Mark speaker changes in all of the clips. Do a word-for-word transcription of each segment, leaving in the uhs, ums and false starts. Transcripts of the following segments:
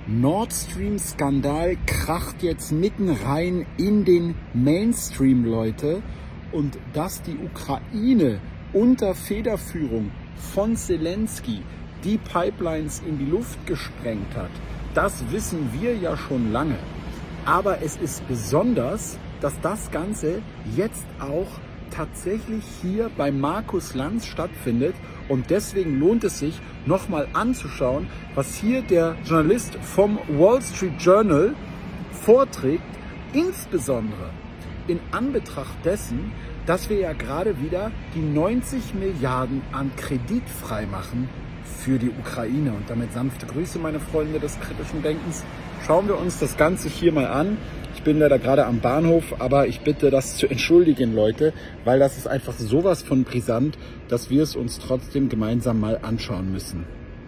Speaker 1: Nord Stream-Skandal kracht jetzt mitten rein in den Mainstream, Leute. Und dass die Ukraine unter Federführung von Zelensky die Pipelines in die Luft gesprengt hat, das wissen wir ja schon lange. Aber es ist besonders, dass das Ganze jetzt auch tatsächlich hier bei Markus Lanz stattfindet. Und deswegen lohnt es sich, nochmal anzuschauen, was hier der Journalist vom Wall Street Journal vorträgt, insbesondere in Anbetracht dessen, dass wir ja gerade wieder die neunzig Milliarden an Kredit freimachen für die Ukraine. Und damit sanfte Grüße, meine Freunde des kritischen Denkens. Schauen wir uns das Ganze hier mal an. Ich bin leider gerade am Bahnhof, aber ich bitte das zu entschuldigen, Leute, weil das ist einfach sowas von brisant, dass wir es uns trotzdem gemeinsam mal anschauen müssen.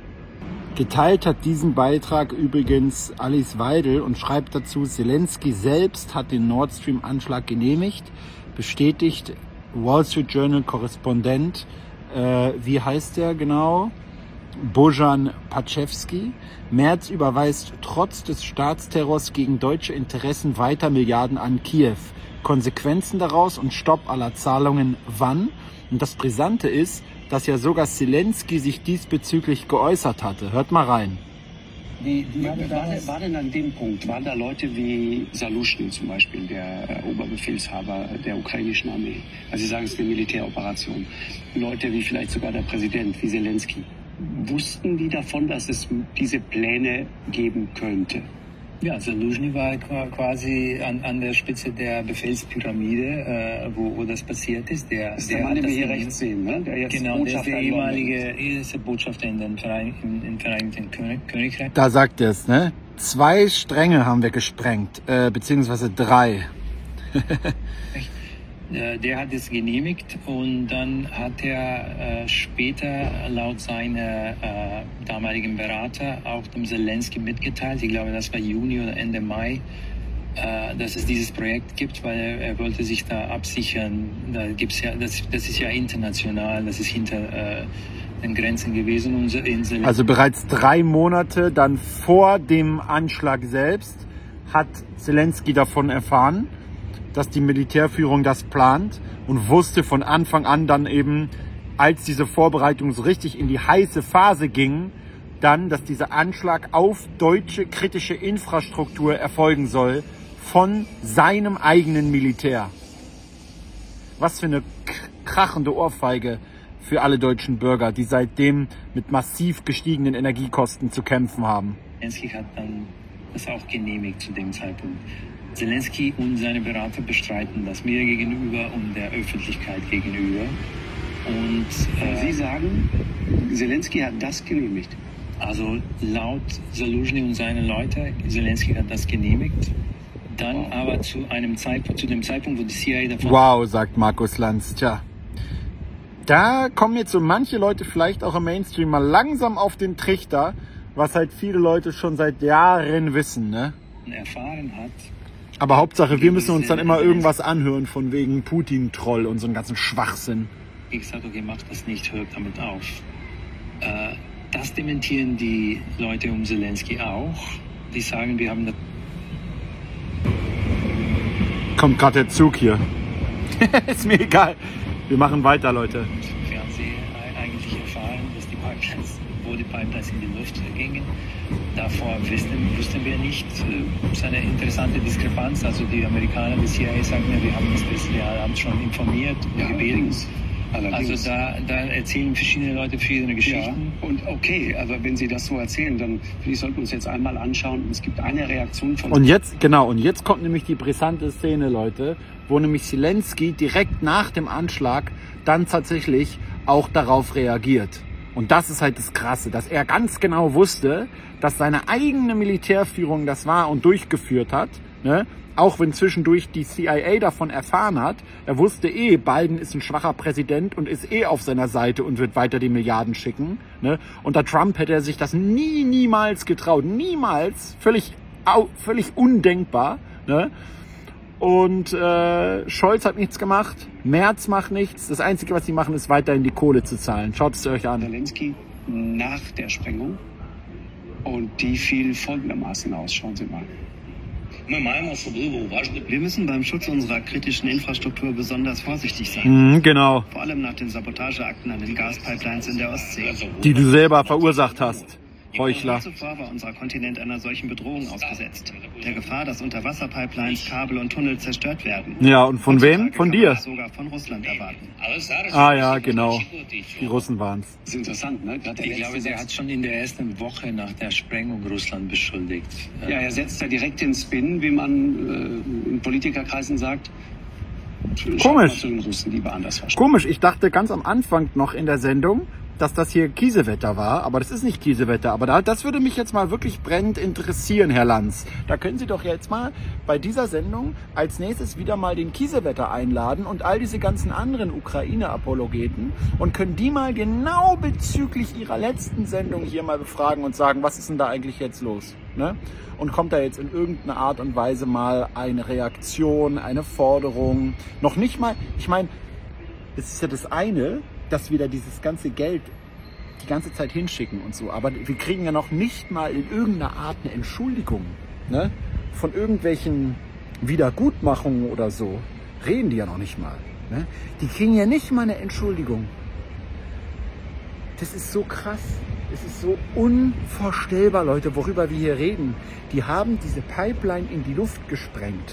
Speaker 1: Geteilt hat diesen Beitrag übrigens Alice Weidel und schreibt dazu, Zelensky selbst hat den Nord Stream-Anschlag genehmigt, bestätigt Wall Street Journal-Korrespondent, äh, wie heißt der genau? Bojan Paczewski. Merz überweist trotz des Staatsterrors gegen deutsche Interessen weiter Milliarden an Kiew. Konsequenzen daraus und Stopp aller Zahlungen wann? Und das Brisante ist, dass ja sogar Zelensky sich diesbezüglich geäußert hatte. Hört mal rein.
Speaker 2: Die, die war, war, war denn an dem Punkt, waren da Leute wie Saluschny zum Beispiel, der Oberbefehlshaber der ukrainischen Armee, also Sie sagen, es ist eine Militäroperation, Leute wie vielleicht sogar der Präsident, wie Zelensky, wussten die davon, dass es diese Pläne geben könnte?
Speaker 3: Ja, Saluschny war quasi an, an der Spitze der Befehlspyramide, äh, wo, wo das passiert ist. Der,
Speaker 2: das ist der, der Mann, den wir hier rechts sehen, ne? Der jetzt
Speaker 3: genau,
Speaker 2: Botschafter
Speaker 3: der ist der ehemalige ist der Botschafter in den Vereinigten, in Vereinigten König, Königreich.
Speaker 1: Da sagt er es, ne? Zwei Stränge haben wir gesprengt, äh, beziehungsweise drei.
Speaker 3: Der hat es genehmigt und dann hat er äh, später laut seiner äh, damaligen Berater auch dem Zelensky mitgeteilt, ich glaube das war Juni oder Ende Mai, äh, dass es dieses Projekt gibt, weil er, er wollte sich da absichern. Da gibt's ja, das, das ist ja international, das ist hinter äh, den Grenzen gewesen. Und in Zelensky
Speaker 1: also bereits drei Monate dann vor dem Anschlag selbst hat Zelensky davon erfahren, dass die Militärführung das plant und wusste von Anfang an dann eben, als diese Vorbereitung so richtig in die heiße Phase ging, dann, dass dieser Anschlag auf deutsche kritische Infrastruktur erfolgen soll von seinem eigenen Militär. Was für eine krachende Ohrfeige für alle deutschen Bürger, die seitdem mit massiv gestiegenen Energiekosten zu kämpfen haben.
Speaker 3: Zelensky hat dann das auch genehmigt zu dem Zeitpunkt. Zelensky und seine Berater bestreiten das mir gegenüber und der Öffentlichkeit gegenüber. Und
Speaker 2: äh, Sie sagen, Zelensky hat das genehmigt?
Speaker 3: Also laut Saluschny und seine Leute, Zelensky hat das genehmigt. Dann wow. aber zu einem Zeitpunkt, zu dem Zeitpunkt, wo die C I A davon...
Speaker 1: Wow, sagt Markus Lanz. Tja, da kommen jetzt so manche Leute vielleicht auch im Mainstream mal langsam auf den Trichter, was halt viele Leute schon seit Jahren wissen, ne?
Speaker 3: Erfahren hat.
Speaker 1: Aber Hauptsache, wir müssen uns dann immer irgendwas anhören von wegen Putin-Troll und so einen ganzen Schwachsinn.
Speaker 3: Ich sage, okay, macht das nicht, hört damit auf. Äh, das dementieren die Leute um Zelensky auch. Die sagen, wir haben das...
Speaker 1: Kommt gerade der Zug hier. Ist mir egal. Wir machen weiter, Leute.
Speaker 3: Im Fernsehen eigentlich erfahren, dass die Pipelines, wo die Pipelines in die Luft gingen. Davor wussten, wussten wir nicht. Das ist eine interessante Diskrepanz. Also die Amerikaner, die C I A sagen mir, wir haben das Präsidialamt schon informiert und
Speaker 2: ja,
Speaker 3: gebeten.
Speaker 2: Allerdings.
Speaker 3: Also da, da erzählen verschiedene Leute verschiedene Geschichten.
Speaker 2: Ja, und okay, aber wenn Sie das so erzählen, dann finde ich, sollten wir uns jetzt einmal anschauen. Es gibt eine Reaktion von...
Speaker 1: Und jetzt, genau, und jetzt kommt nämlich die brisante Szene, Leute, wo nämlich Zelensky direkt nach dem Anschlag dann tatsächlich auch darauf reagiert. Und das ist halt das Krasse, dass er ganz genau wusste, dass seine eigene Militärführung das war und durchgeführt hat, ne? Auch wenn zwischendurch die C I A davon erfahren hat. Er wusste eh, Biden ist ein schwacher Präsident und ist eh auf seiner Seite und wird weiter die Milliarden schicken, ne? Unter Trump hätte er sich das nie, niemals getraut. Niemals. Völlig, völlig undenkbar, ne? Und äh, Scholz hat nichts gemacht, Merz macht nichts. Das Einzige, was sie machen, ist weiterhin die Kohle zu zahlen. Schaut es euch an.
Speaker 2: Zelensky nach der Sprengung Und die fiel folgendermaßen aus. Schauen Sie mal.
Speaker 4: Wir müssen beim Schutz unserer kritischen Infrastruktur besonders vorsichtig sein.
Speaker 1: Mhm, genau.
Speaker 4: Vor allem nach den Sabotageakten an den Gaspipelines in der Ostsee.
Speaker 1: Die du selber verursacht hast. Heuchler.
Speaker 4: Nie zuvor war unser Kontinent einer solchen Bedrohung ausgesetzt. Der Gefahr, dass Unterwasserpipelines, Kabel und Tunnel zerstört werden.
Speaker 1: Ja, und von wem? Von dir?
Speaker 4: Sogar von Russland erwarten.
Speaker 1: Ah ja, genau. Die Russen waren's.
Speaker 2: Das ist interessant, ne? Gerade der
Speaker 3: Ich glaube, der hat schon in der ersten Woche nach der Sprengung Russland beschuldigt.
Speaker 2: Ja, er setzt da direkt den Spin, wie man äh, in Politikerkreisen sagt.
Speaker 1: Komisch.
Speaker 2: Zu den Russen, die waren das
Speaker 1: Komisch, ich dachte ganz am Anfang noch in der Sendung, dass das hier Kiesewetter war, aber das ist nicht Kiesewetter. Aber da, das würde mich jetzt mal wirklich brennend interessieren, Herr Lanz. Da können Sie doch jetzt mal bei dieser Sendung als nächstes wieder mal den Kiesewetter einladen und all diese ganzen anderen Ukraine-Apologeten und können die mal genau bezüglich ihrer letzten Sendung hier mal befragen und sagen, was ist denn da eigentlich jetzt los? Ne? Und kommt da jetzt in irgendeiner Art und Weise mal eine Reaktion, eine Forderung? Noch nicht mal, ich meine, es ist ja das eine, dass wir da dieses ganze Geld die ganze Zeit hinschicken und so. Aber wir kriegen ja noch nicht mal in irgendeiner Art eine Entschuldigung, ne? Von irgendwelchen Wiedergutmachungen oder so. Reden die ja noch nicht mal. Ne? Die kriegen ja nicht mal eine Entschuldigung. Das ist so krass. Es ist so unvorstellbar, Leute, worüber wir hier reden. Die haben diese Pipeline in die Luft gesprengt.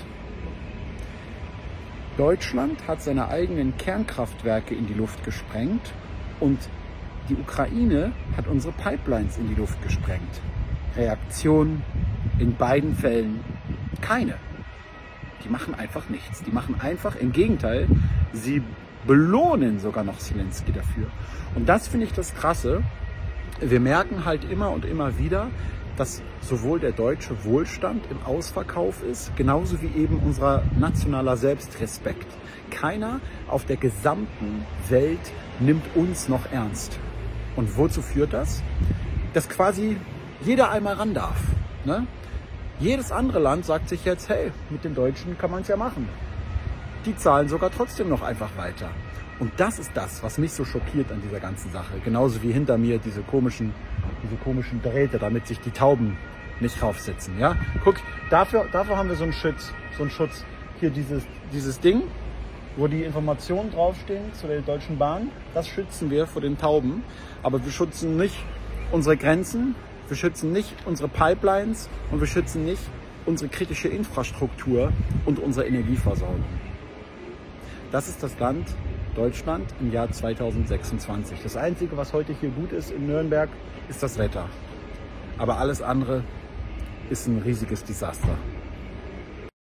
Speaker 1: Deutschland hat seine eigenen Kernkraftwerke in die Luft gesprengt und die Ukraine hat unsere Pipelines in die Luft gesprengt. Reaktion in beiden Fällen keine. Die machen einfach nichts. Die machen einfach, im Gegenteil, sie belohnen sogar noch Zelensky dafür. Und das finde ich das Krasse. Wir merken halt immer und immer wieder, dass sowohl der deutsche Wohlstand im Ausverkauf ist, genauso wie eben unser nationaler Selbstrespekt. Keiner auf der gesamten Welt nimmt uns noch ernst. Und wozu führt das? Dass quasi jeder einmal ran darf. Ne? Jedes andere Land sagt sich jetzt, hey, mit den Deutschen kann man es ja machen. Die zahlen sogar trotzdem noch einfach weiter. Und das ist das, was mich so schockiert an dieser ganzen Sache. Genauso wie hinter mir diese komischen, diese komischen Drähte, damit sich die Tauben nicht draufsetzen. Ja? Guck, dafür, dafür haben wir so einen Schutz. So einen Schutz. Hier dieses, dieses Ding, wo die Informationen draufstehen zu der Deutschen Bahn. Das schützen wir vor den Tauben. Aber wir schützen nicht unsere Grenzen, wir schützen nicht unsere Pipelines und wir schützen nicht unsere kritische Infrastruktur und unsere Energieversorgung. Das ist das Land Deutschland im Jahr zweitausendsechsundzwanzig. Das Einzige, was heute hier gut ist in Nürnberg, ist das Wetter. Aber alles andere ist ein riesiges Desaster.